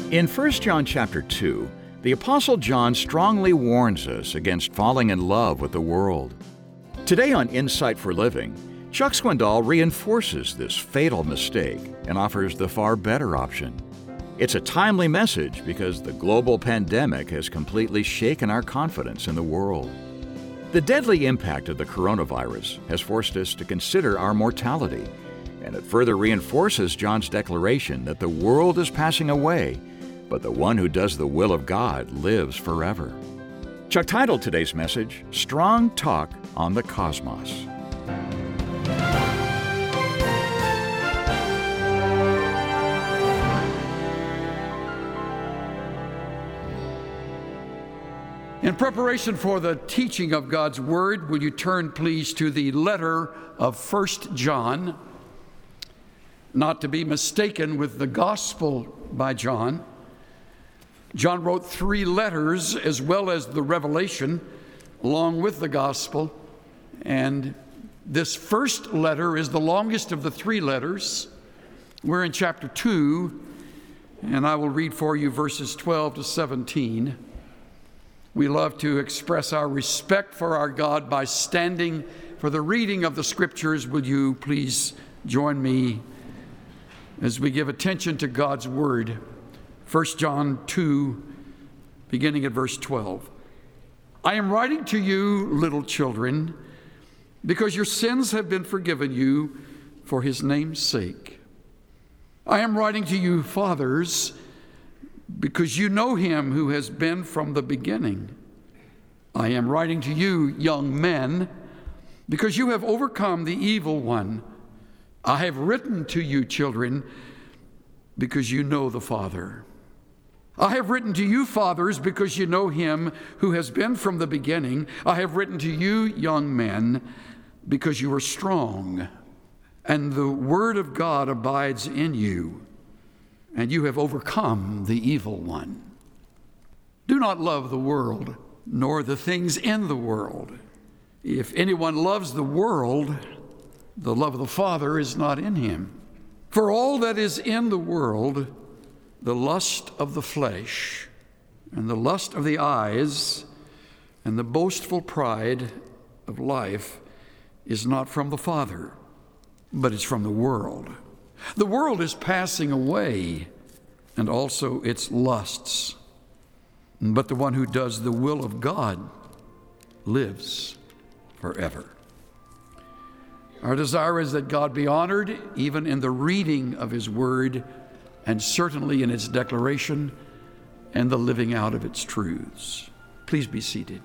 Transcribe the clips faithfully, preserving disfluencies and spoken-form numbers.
In First John chapter two, the Apostle John strongly warns us against falling in love with the world. Today on Insight for Living, Chuck Swindoll reinforces this fatal mistake and offers the far better option. It's a timely message because the global pandemic has completely shaken our confidence in the world. The deadly impact of the coronavirus has forced us to consider our mortality, and it further reinforces John's declaration that the world is passing away, but the one who does the will of God lives forever. Chuck titled today's message, Strong Talk on the Cosmos. In preparation for the teaching of God's Word, will you turn please to the letter of First John, not to be mistaken with the Gospel by John. John wrote three letters as well as the Revelation, along with the Gospel. And this first letter is the longest of the three letters. We're in chapter two, and I will read for you verses twelve to seventeen. We love to express our respect for our God by standing for the reading of the Scriptures. Will you please join me as we give attention to God's Word? First John two, beginning at verse twelve. I am writing to you, little children, because your sins have been forgiven you for his name's sake. I am writing to you, fathers, because you know him who has been from the beginning. I am writing to you, young men, because you have overcome the evil one. I have written to you, children, because you know the Father. I have written to you, fathers, because you know him who has been from the beginning. I have written to you, young men, because you are strong, and the word of God abides in you, and you have overcome the evil one. Do not love the world, nor the things in the world. If anyone loves the world, the love of the Father is not in him. For all that is in the world, the lust of the flesh, and the lust of the eyes, and the boastful pride of life is not from the Father, but is from the world. The world is passing away, and also its lusts. But the one who does the will of God lives forever. Our desire is that God be honored even in the reading of his word, and certainly in its declaration and the living out of its truths. Please be seated.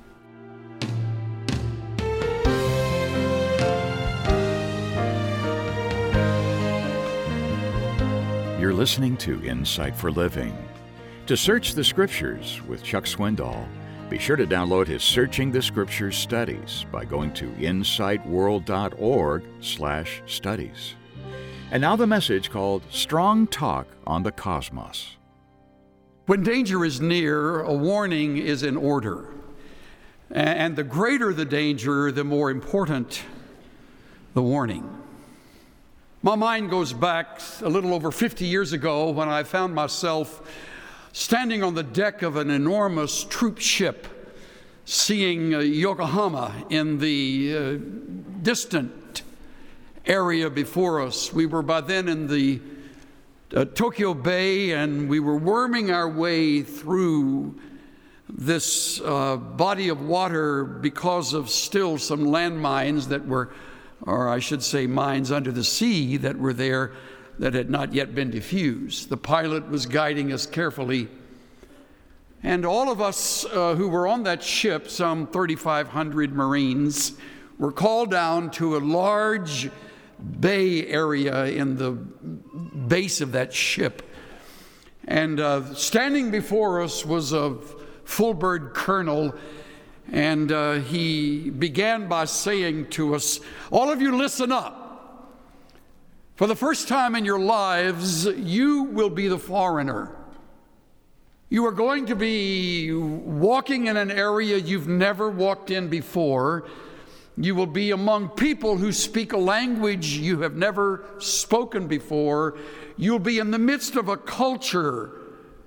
You're listening to Insight for Living. To search the Scriptures with Chuck Swindoll, be sure to download his Searching the Scriptures studies by going to insightworld.org slash studies. And now the message called Strong Talk on the Cosmos. When danger is near, a warning is in order. And the greater the danger, the more important the warning. My mind goes back a little over fifty years ago when I found myself standing on the deck of an enormous troop ship, seeing uh, Yokohama in the uh, distant area before us. We were by then in the uh, Tokyo Bay, and we were worming our way through this uh, body of water because of still some landmines that were, or I should say mines under the sea that were there that had not yet been diffused. The pilot was guiding us carefully, and all of us uh, who were on that ship, some thirty-five hundred Marines, were called down to a large bay area in the base of that ship. And uh, standing before us was a full-bird colonel, and uh, he began by saying to us, all of you listen up. For the first time in your lives, you will be the foreigner. You are going to be walking in an area you've never walked in before. You will be among people who speak a language you have never spoken before. You'll be in the midst of a culture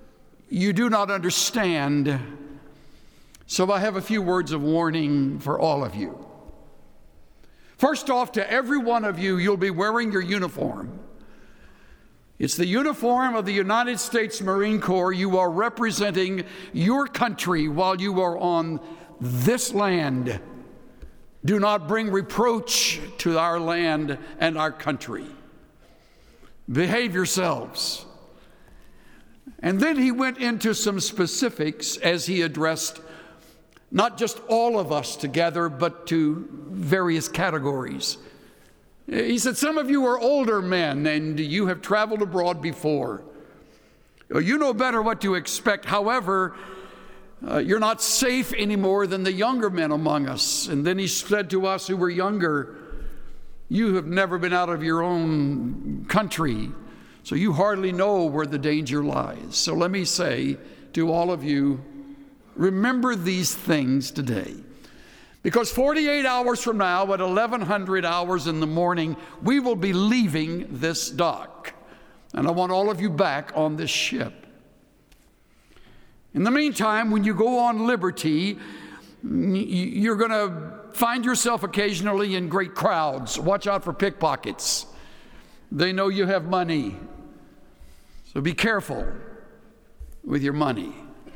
you do not understand. So I have a few words of warning for all of you. First off, to every one of you, you'll be wearing your uniform. It's the uniform of the United States Marine Corps. You are representing your country while you are on this land. Do not bring reproach to our land and our country. Behave yourselves. And then he went into some specifics as he addressed not just all of us together, but to various categories. He said, some of you are older men and you have traveled abroad before. You know better what to expect. However, uh, you're not safe any more than the younger men among us. And then he said to us who were younger, you have never been out of your own country, so you hardly know where the danger lies. So let me say to all of you, remember these things today. Because forty-eight hours from now, at eleven hundred hours in the morning, we will be leaving this dock. And I want all of you back on this ship. In the meantime, when you go on liberty, you're going to find yourself occasionally in great crowds. Watch out for pickpockets. They know you have money. So be careful with your money.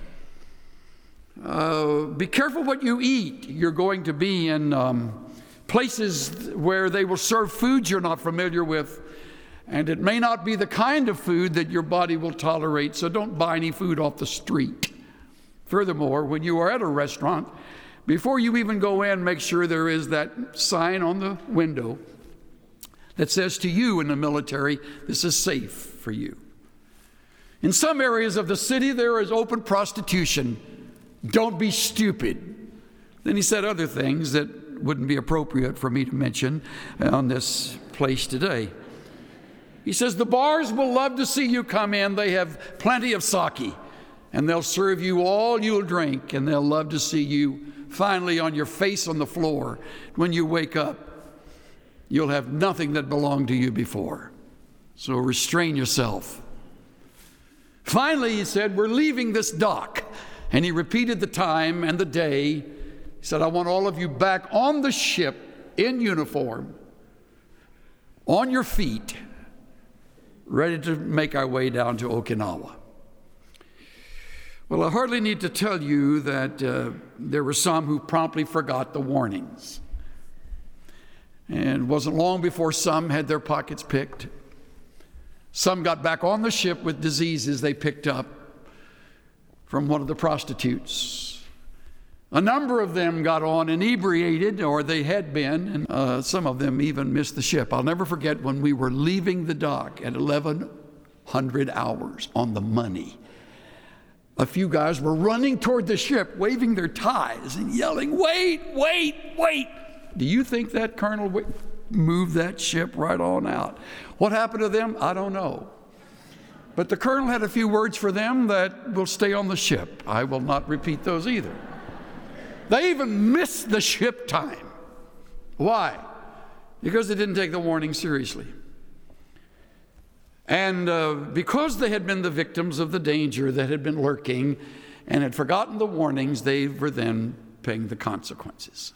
Uh, be careful what you eat. You're going to be in um, places where they will serve foods you're not familiar with, and it may not be the kind of food that your body will tolerate, so don't buy any food off the street. Furthermore, when you are at a restaurant, before you even go in, make sure there is that sign on the window that says to you in the military, this is safe for you. In some areas of the city, there is open prostitution. Don't be stupid. Then he said other things that wouldn't be appropriate for me to mention on this place today. He says, the bars will love to see you come in. They have plenty of sake, and they'll serve you all you'll drink, and they'll love to see you finally on your face on the floor. When you wake up, you'll have nothing that belonged to you before. So restrain yourself. Finally, he said, we're leaving this dock. And he repeated the time and the day. He said, I want all of you back on the ship in uniform, on your feet, ready to make our way down to Okinawa. Well, I hardly need to tell you that uh, there were some who promptly forgot the warnings. And it wasn't long before some had their pockets picked. Some got back on the ship with diseases they picked up from one of the prostitutes. A number of them got on inebriated, or they had been, and uh, some of them even missed the ship. I'll never forget when we were leaving the dock at eleven hundred hours on the money. A few guys were running toward the ship, waving their ties and yelling, wait, wait, wait. Do you think that colonel moved that ship right on out? What happened to them? I don't know. But the colonel had a few words for them that will stay on the ship. I will not repeat those either. They even missed the ship time. Why? Because they didn't take the warning seriously. And uh, because they had been the victims of the danger that had been lurking and had forgotten the warnings, they were then paying the consequences.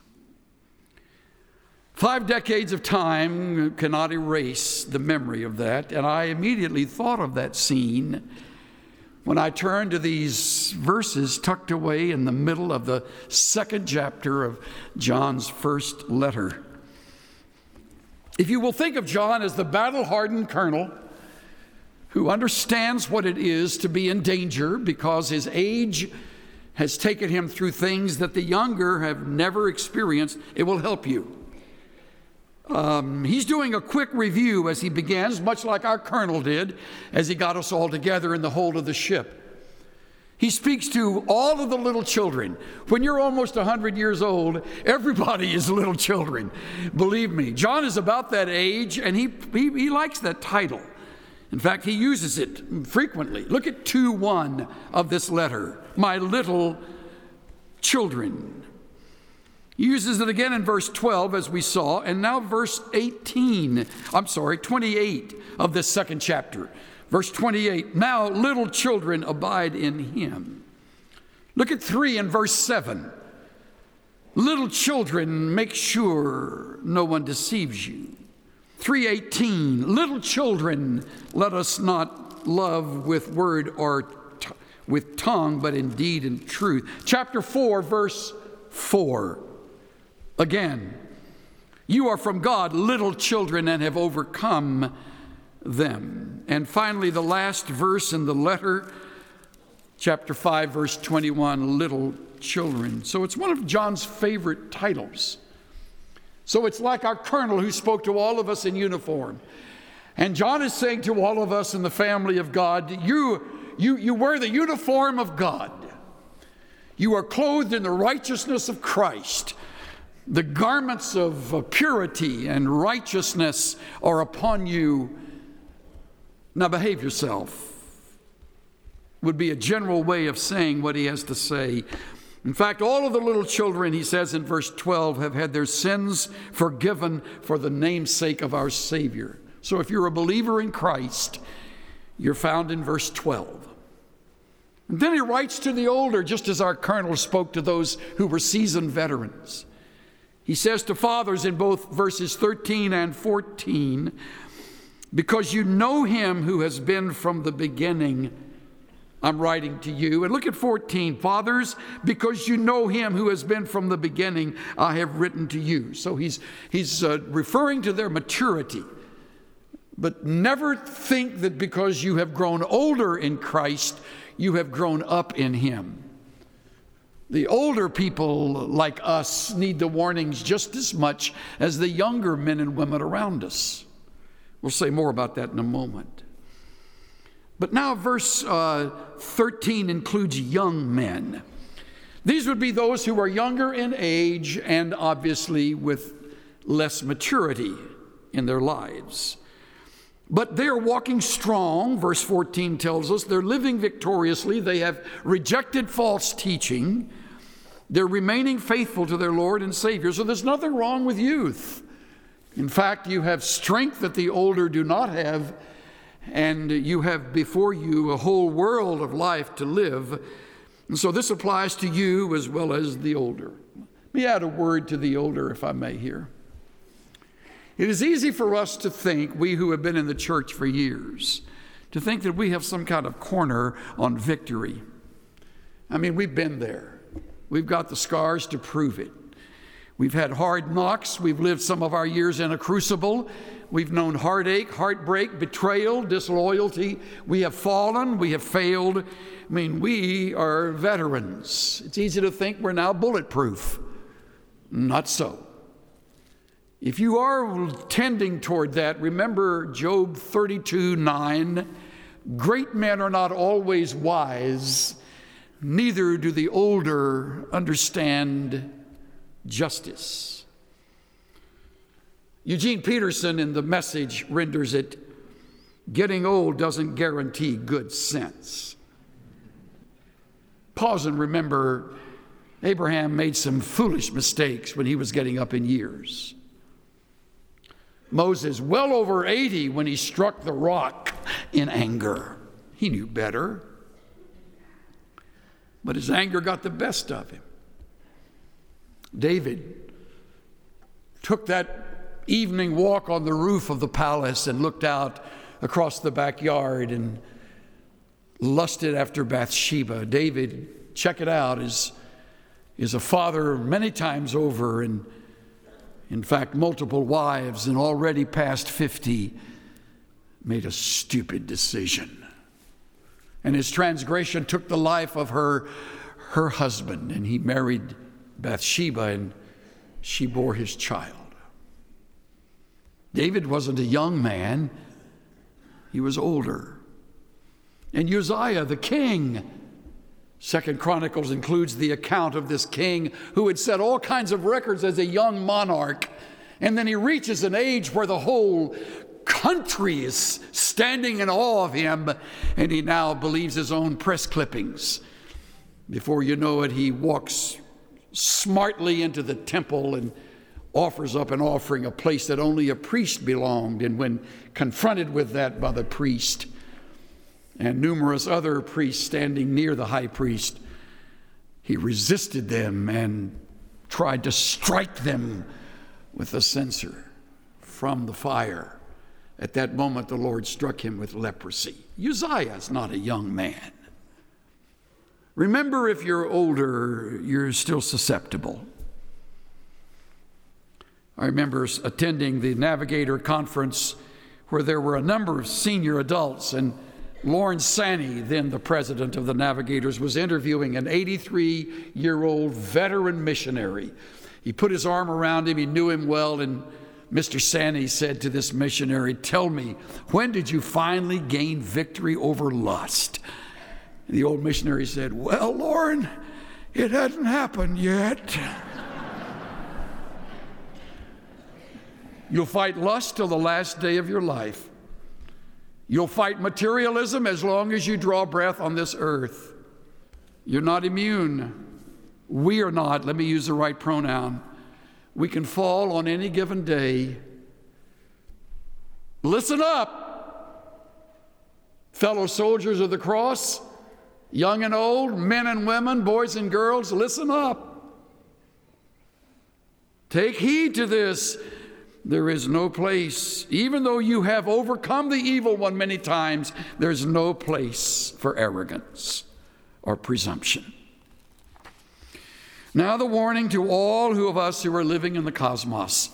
Five decades of time cannot erase the memory of that, and I immediately thought of that scene when I turned to these verses tucked away in the middle of the second chapter of John's first letter. If you will think of John as the battle-hardened colonel who understands what it is to be in danger because his age has taken him through things that the younger have never experienced, it will help you. Um, he's doing a quick review as he begins, much like our colonel did as he got us all together in the hold of the ship. He speaks to all of the little children. When you're almost one hundred years old, everybody is little children. Believe me, John is about that age, and he, he, he likes that title. In fact, he uses it frequently. Look at two one of this letter, my little children. He uses it again in verse twelve, as we saw, and now verse eighteen, I'm sorry, twenty-eight of this second chapter. Verse twenty-eight, now little children abide in him. Look at three in verse seven. Little children, make sure no one deceives you. three eighteen, little children, let us not love with word or t- with tongue, but in deed and truth. Chapter four, verse four. Again, you are from God, little children, and have overcome them. And finally, the last verse in the letter, chapter five, verse twenty-one, little children. So it's one of John's favorite titles. So it's like our colonel who spoke to all of us in uniform. And John is saying to all of us in the family of God, you, you, you wear the uniform of God. You are clothed in the righteousness of Christ. The garments of purity and righteousness are upon you. Now behave yourself would be a general way of saying what he has to say. In fact, all of the little children, he says in verse twelve, have had their sins forgiven for the namesake of our Savior. So if you're a believer in Christ, you're found in verse twelve. And then he writes to the older, just as our colonel spoke to those who were seasoned veterans. He says to fathers in both verses thirteen and fourteen, because you know him who has been from the beginning, I'm writing to you. And look at fourteen, fathers, because you know him who has been from the beginning, I have written to you. So he's, he's uh, referring to their maturity. But never think that because you have grown older in Christ, you have grown up in him. The older people like us need the warnings just as much as the younger men and women around us. We'll say more about that in a moment. But now verse uh, thirteen includes young men. These would be those who are younger in age and obviously with less maturity in their lives. But they're walking strong, verse fourteen tells us. They're living victoriously. They have rejected false teaching. They're remaining faithful to their Lord and Savior. So there's nothing wrong with youth. In fact, you have strength that the older do not have, and you have before you a whole world of life to live. And so this applies to you as well as the older. Let me add a word to the older, if I may, here. It is easy for us to think, we who have been in the church for years, to think that we have some kind of corner on victory. I mean, we've been there. We've got the scars to prove it. We've had hard knocks. We've lived some of our years in a crucible. We've known heartache, heartbreak, betrayal, disloyalty. We have fallen. We have failed. I mean, we are veterans. It's easy to think we're now bulletproof. Not so. If you are tending toward that, remember Job thirty-two nine. Great men are not always wise, neither do the older understand justice. Eugene Peterson in The Message renders it, getting old doesn't guarantee good sense. Pause and remember, Abraham made some foolish mistakes when he was getting up in years. Moses, well over eighty when he struck the rock in anger. He knew better. But his anger got the best of him. David took that evening walk on the roof of the palace and looked out across the backyard and lusted after Bathsheba. David, check it out, is, is a father many times over, and in fact, multiple wives, and already past fifty, made a stupid decision. And his transgression took the life of her, her husband, and he married Bathsheba, and she bore his child. David wasn't a young man. He was older. And Uzziah, the king, Second Chronicles includes the account of this king who had set all kinds of records as a young monarch. And then he reaches an age where the whole country is standing in awe of him, and he now believes his own press clippings. Before you know it, he walks smartly into the temple and offers up an offering, a place that only a priest belonged. And when confronted with that by the priest, and numerous other priests standing near the high priest, he resisted them and tried to strike them with the censer from the fire. At that moment, the Lord struck him with leprosy. Uzziah is not a young man. Remember, if you're older, you're still susceptible. I remember attending the Navigator Conference where there were a number of senior adults, and Lawrence Sanney, then the president of the Navigators, was interviewing an eighty-three-year-old veteran missionary. He put his arm around him, he knew him well, and Mister Sanney said to this missionary, "Tell me, when did you finally gain victory over lust?" And the old missionary said, "Well, Lauren, it hadn't happened yet." You'll fight lust till the last day of your life. You'll fight materialism as long as you draw breath on this earth. You're not immune. We are not. Let me use the right pronoun. We can fall on any given day. Listen up, fellow soldiers of the cross, young and old, men and women, boys and girls, listen up. Take heed to this. There is no place, even though you have overcome the evil one many times, there's no place for arrogance or presumption. Now the warning to all who of us who are living in the cosmos.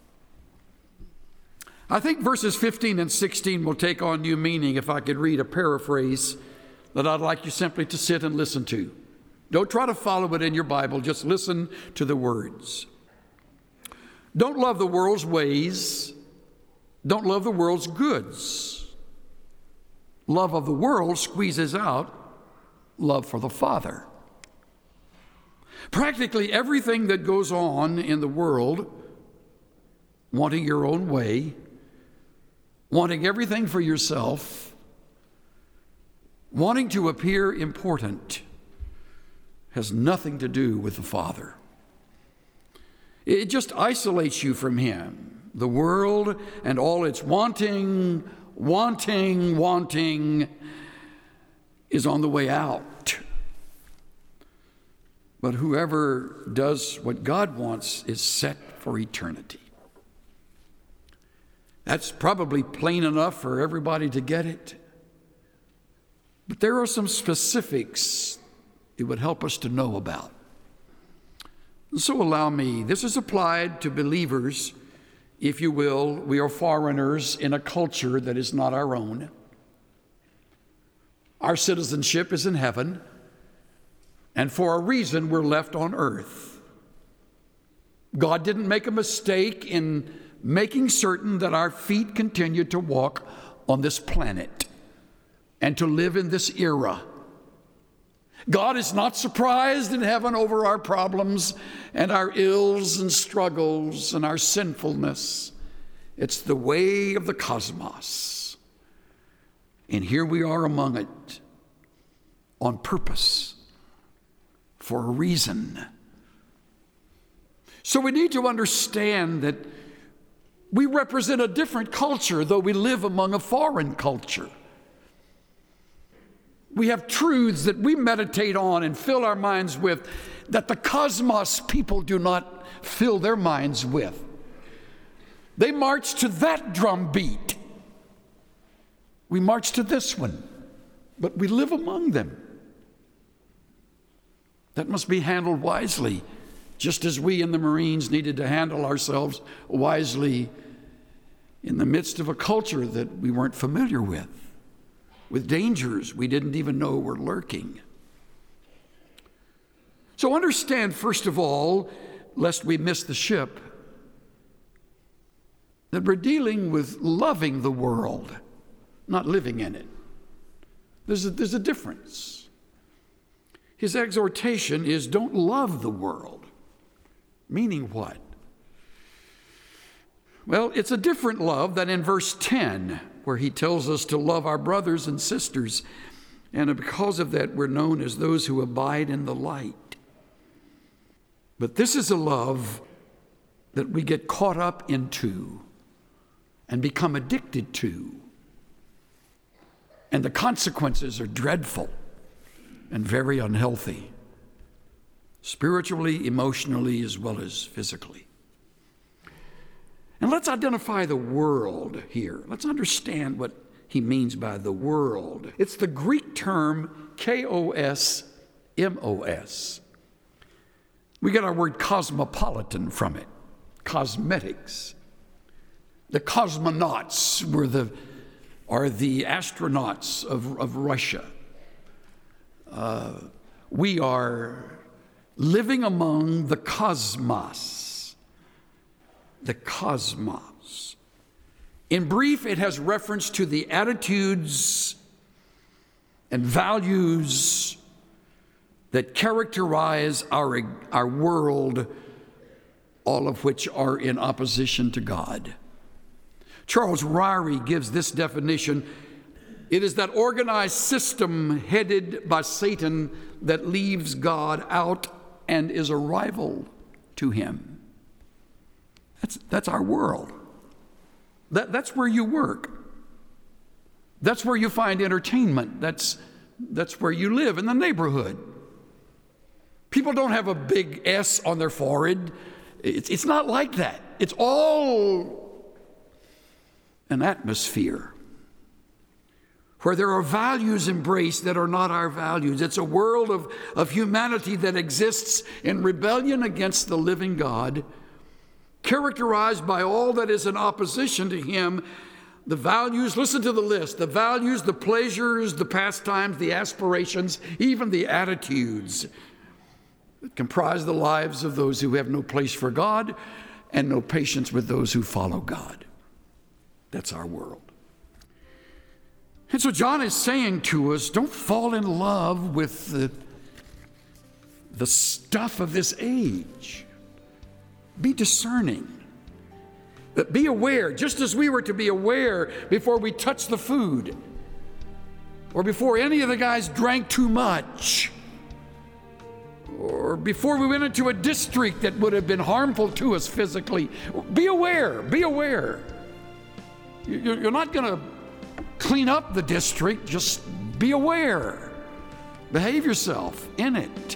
I think verses fifteen and sixteen will take on new meaning if I could read a paraphrase that I'd like you simply to sit and listen to. Don't try to follow it in your Bible, just listen to the words. Don't love the world's ways. Don't love the world's goods. Love of the world squeezes out love for the Father. Practically everything that goes on in the world, wanting your own way, wanting everything for yourself, wanting to appear important, has nothing to do with the Father. It just isolates you from Him. The world and all its wanting, wanting, wanting is on the way out. But whoever does what God wants is set for eternity. That's probably plain enough for everybody to get it. But there are some specifics it would help us to know about. So allow me, this is applied to believers, if you will. We are foreigners in a culture that is not our own. Our citizenship is in heaven, and for a reason we're left on earth. God didn't make a mistake in making certain that our feet continue to walk on this planet and to live in this era. God is not surprised in heaven over our problems and our ills and struggles and our sinfulness. It's the way of the cosmos. And here we are among it on purpose, for a reason. So we need to understand that we represent a different culture, though we live among a foreign culture. We have truths that we meditate on and fill our minds with that the cosmos people do not fill their minds with. They march to that drum beat. We march to this one, but we live among them. That must be handled wisely, just as we in the Marines needed to handle ourselves wisely in the midst of a culture that we weren't familiar with, with dangers we didn't even know were lurking. So understand, first of all, lest we miss the ship, that we're dealing with loving the world, not living in it. There's a, there's a difference. His exhortation is don't love the world. Meaning what? Well, it's a different love than in verse ten, where he tells us to love our brothers and sisters. And because of that, we're known as those who abide in the light. But this is a love that we get caught up into and become addicted to. And the consequences are dreadful and very unhealthy, spiritually, emotionally, as well as physically. And let's identify the world here. Let's understand what he means by the world. It's the Greek term K O S M O S. We get our word cosmopolitan from it, cosmetics. The cosmonauts were the, are the astronauts of, of Russia. Uh, we are living among the cosmos. The cosmos. In brief, it has reference to the attitudes and values that characterize our, our world, all of which are in opposition to God. Charles Ryrie gives this definition: it is that organized system headed by Satan that leaves God out and is a rival to him. That's, that's our world. That, that's where you work. That's where you find entertainment. That's, that's where you live, in the neighborhood. People don't have a big S on their forehead. It's, it's not like that. It's all an atmosphere where there are values embraced that are not our values. It's a world of, of humanity that exists in rebellion against the living God, characterized by all that is in opposition to him. The values, listen to the list, the values, the pleasures, the pastimes, the aspirations, even the attitudes that comprise the lives of those who have no place for God and no patience with those who follow God. That's our world. And so John is saying to us, don't fall in love with the, the stuff of this age. Be discerning. But be aware, just as we were to be aware before we touched the food, or before any of the guys drank too much, or before we went into a district that would have been harmful to us physically. Be aware, be aware. You're not going to clean up the district, just be aware. Behave yourself in it.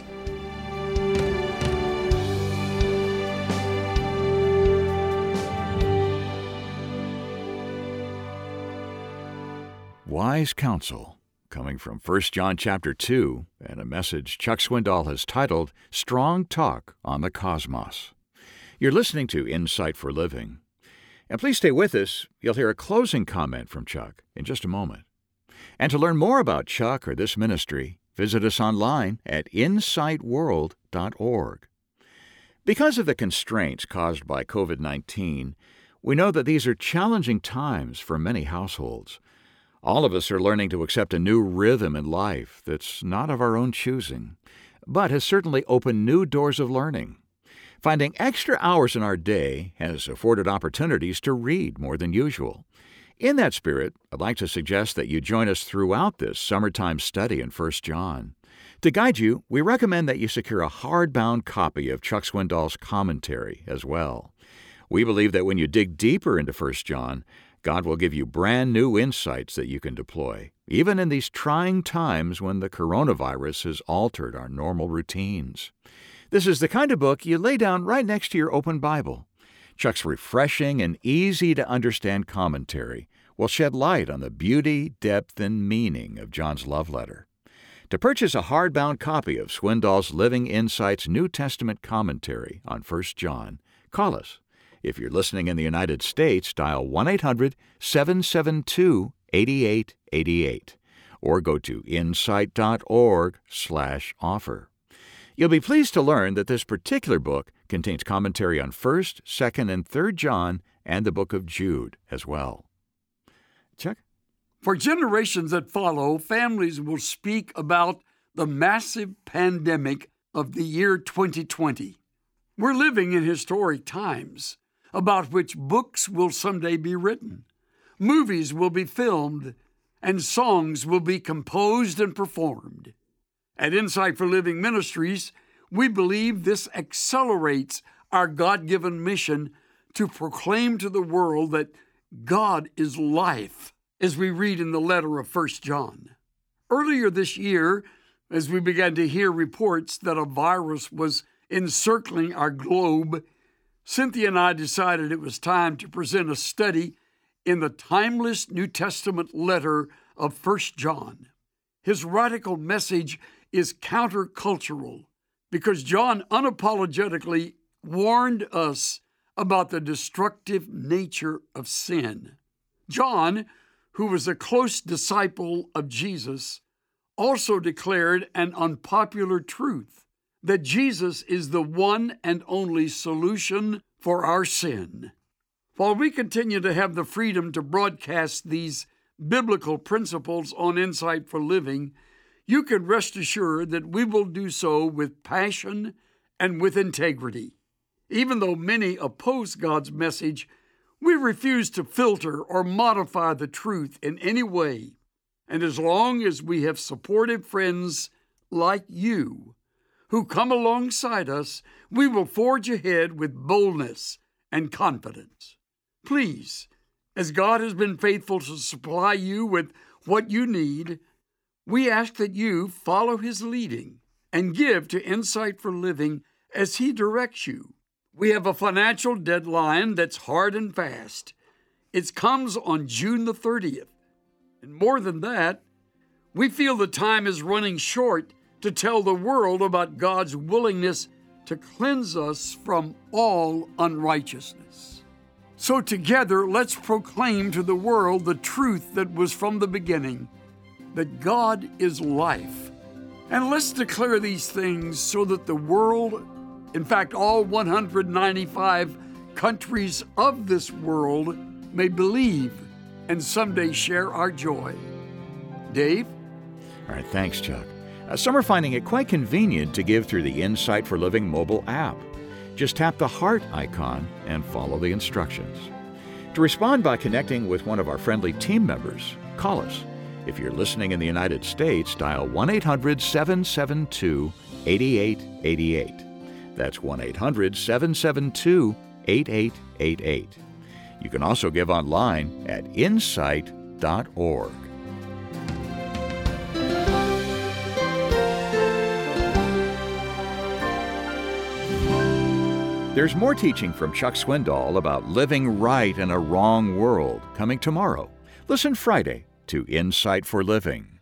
Wise counsel, coming from First John chapter two, and a message Chuck Swindoll has titled Strong Talk on the Cosmos. You're listening to Insight for Living. And please stay with us. You'll hear a closing comment from Chuck in just a moment. And to learn more about Chuck or this ministry, visit us online at insight world dot org. Because of the constraints caused by covid nineteen, we know that these are challenging times for many households. All of us are learning to accept a new rhythm in life that's not of our own choosing, but has certainly opened new doors of learning. Finding extra hours in our day has afforded opportunities to read more than usual. In that spirit, I'd like to suggest that you join us throughout this summertime study in First John. To guide you, we recommend that you secure a hardbound copy of Chuck Swindoll's commentary as well. We believe that when you dig deeper into First John, God will give you brand new insights that you can deploy, even in these trying times when the coronavirus has altered our normal routines. This is the kind of book you lay down right next to your open Bible. Chuck's refreshing and easy-to-understand commentary will shed light on the beauty, depth, and meaning of John's love letter. To purchase a hardbound copy of Swindoll's Living Insights New Testament commentary on First John, call us. If you're listening in the United States, dial one eight hundred seven seven two eight eight eight eight or go to insight dot org slash offer. You'll be pleased to learn that this particular book contains commentary on First, Second, and Third John and the book of Jude as well. Chuck? For generations that follow, families will speak about the massive pandemic of the year twenty twenty. We're living in historic times about which books will someday be written, movies will be filmed, and songs will be composed and performed. At Insight for Living Ministries, we believe this accelerates our God-given mission to proclaim to the world that God is life as we read in the letter of First John. Earlier this year, as we began to hear reports that a virus was encircling our globe, Cynthia and I decided it was time to present a study in the timeless New Testament letter of First John. His radical message is countercultural because John unapologetically warned us about the destructive nature of sin. John, who was a close disciple of Jesus, also declared an unpopular truth, that Jesus is the one and only solution for our sin. While we continue to have the freedom to broadcast these biblical principles on Insight for Living, you can rest assured that we will do so with passion and with integrity. Even though many oppose God's message, we refuse to filter or modify the truth in any way. And as long as we have supportive friends like you who come alongside us, we will forge ahead with boldness and confidence. Please, as God has been faithful to supply you with what you need, we ask that you follow His leading and give to Insight for Living as He directs you. We have a financial deadline that's hard and fast. It comes on June the thirtieth. And more than that, we feel the time is running short to tell the world about God's willingness to cleanse us from all unrighteousness. So together, let's proclaim to the world the truth that was from the beginning, that God is life. And let's declare these things so that the world, in fact, all one hundred ninety-five countries of this world, may believe and someday share our joy. Dave? All right, thanks, Chuck. Uh, some are finding it quite convenient to give through the Insight for Living mobile app. Just tap the heart icon and follow the instructions. To respond by connecting with one of our friendly team members, call us. If you're listening in the United States, dial one eight hundred seven seven two eight eight eight eight. That's one eight hundred seven seven two eight eight eight eight. You can also give online at insight dot org. There's more teaching from Chuck Swindoll about living right in a wrong world coming tomorrow. Listen Friday to Insight for Living.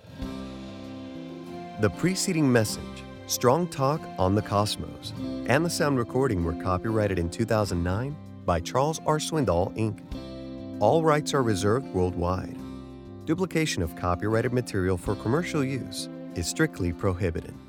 The preceding message, Strong Talk on the Cosmos, and the sound recording were copyrighted in two thousand nine by Charles R. Swindoll, Incorporated. All rights are reserved worldwide. Duplication of copyrighted material for commercial use is strictly prohibited.